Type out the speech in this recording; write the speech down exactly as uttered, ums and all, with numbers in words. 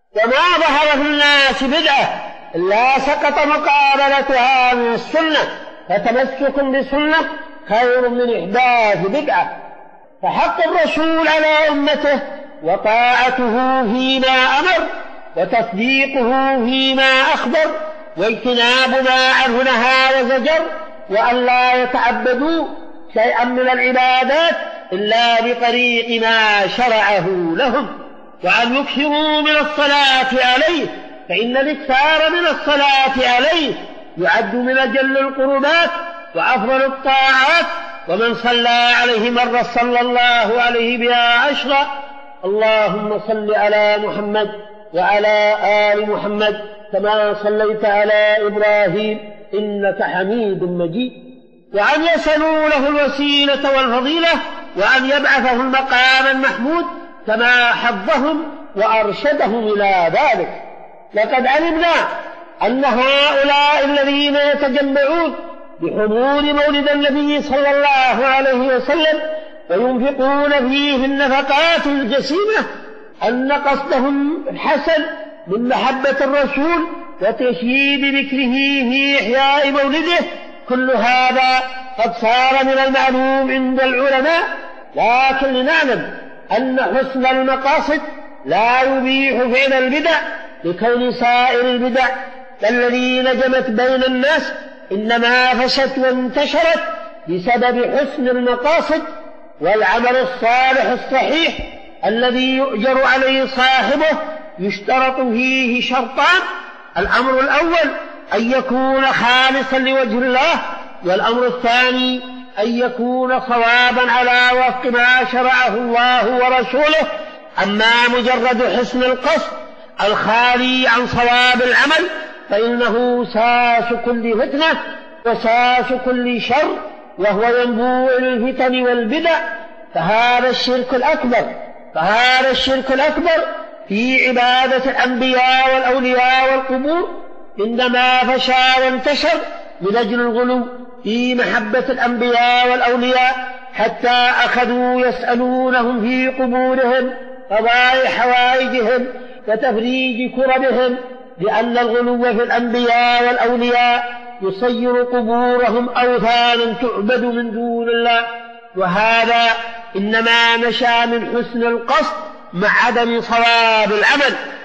وما ظهر في الناس بدعة إلا سقط مقابلتها من السنة، فتمسك بسنة خير من إحداث بدعة. فحق الرسول على أمته وطاعته فيما أمر، وتصديقه فيما أخبر، واجتناب ما عنه نهى وزجر، وأن لا يتعبدوا شيئا من العبادات إلا بطريق ما شرعه لهم، وأن يكثروا من الصلاة عليه، فإن الإكثار من الصلاة عليه يعد من أجل القربات وأفضل الطاعات. ومن صلى عليه مرة صلى الله عليه بها عشرا. اللهم صل على محمد وعلى آل محمد كما صليت على إبراهيم إنك حميد مجيد. وأن يسألوا له الوسيلة والفضيلة، وأن يبعثه المقام المحمود كما حظهم وأرشدهم إلى ذلك. لقد علمنا أن هؤلاء الذين يتجمعون بحضور مولد النبي صلى الله عليه وسلم وينفقون فيه النفقات الجسيمة أن قصدهم الحسن من محبة الرسول وتشييد ذكره في إحياء مولده. كل هذا قد صار من المعلوم عند العلماء، لكن لنعلم أن حسن المقاصد لا يبيح فعل البدع، لكون سائر البدع الذي نجمت بين الناس إنما فشت وانتشرت بسبب حسن المقاصد. والعمل الصالح الصحيح الذي يؤجر عليه صاحبه يشترط فيه شرطان: الأمر الأول أن يكون خالصا لوجه الله، والأمر الثاني أن يكون صوابا على وفق ما شرعه الله ورسوله. أما مجرد حسن القصد الخالي عن صواب العمل فإنه ساس كل فتنة وساس كل شر، وهو ينبوع الفتن والبدع. فهذا الشرك الأكبر فهذا الشرك الأكبر في عبادة الأنبياء والأولياء والقبور إنما فشى وانتشر من أجل الغلو في محبة الأنبياء والأولياء، حتى أخذوا يسألونهم في قبورهم قضاء حوائجهم وتفريج كربهم، لأن الغلو في الأنبياء والأولياء يصير قبورهم أوثانا تعبد من دون الله. وهذا إنما نشأ من حسن القصد مع عدم صواب العمل.